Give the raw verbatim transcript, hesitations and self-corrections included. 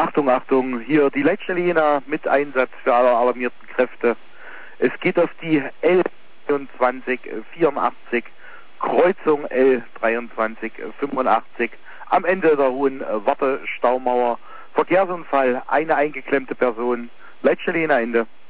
Achtung, Achtung, hier die Leitstelle Jena mit Einsatz für alle alarmierten Kräfte. Es geht auf die L dreiundzwanzig vierundachtzig, Kreuzung L dreiundzwanzig fünfundachtzig, am Ende der hohen Wartestaumauer. Verkehrsunfall, eine eingeklemmte Person. Leitstelle Jena, Ende.